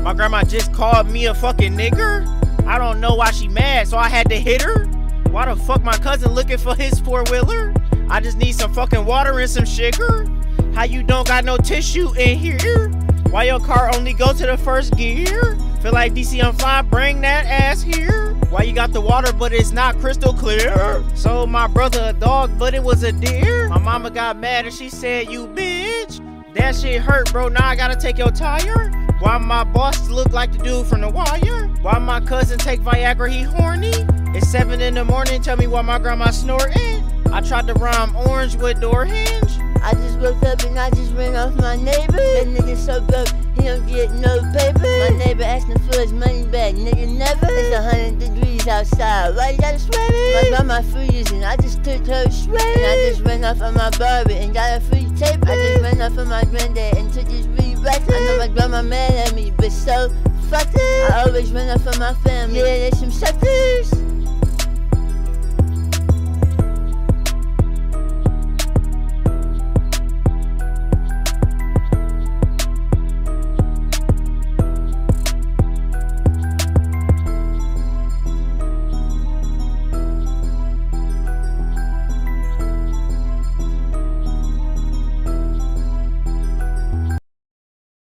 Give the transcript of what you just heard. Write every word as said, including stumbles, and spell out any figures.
My grandma just called me a fucking nigger. I don't know why she mad, so I had to hit her. Why the fuck my cousin looking for his four-wheeler? I just need some fucking water and some sugar. How you don't got no tissue in here? Why your car only go to the first gear? Feel like D C I'm fine, bring that ass here. Why you got the water but it's not crystal clear? Sold my brother a dog but it was a deer. My mama got mad and she said, you bitch. That shit hurt, bro, now I gotta take your tire. Why my boss look like the dude from The Wire? Why my cousin take Viagra, he horny? It's seven in the morning, tell me why my grandma snorting. I tried to rhyme orange with door hinge. I just woke up and I just ran off my neighbor. That nigga so broke, he don't get no paper. My neighbor asking for his money back, nigga never. It's a hundred degrees outside, why you gotta sweat it? My grandma freezing, I just took her sweat. And I just ran off on my barber and got a free tape. I just ran off on my granddad and took his weed back. I know my grandma mad at me, but so fuck it. I always run off on my family, yeah, there's some suckers.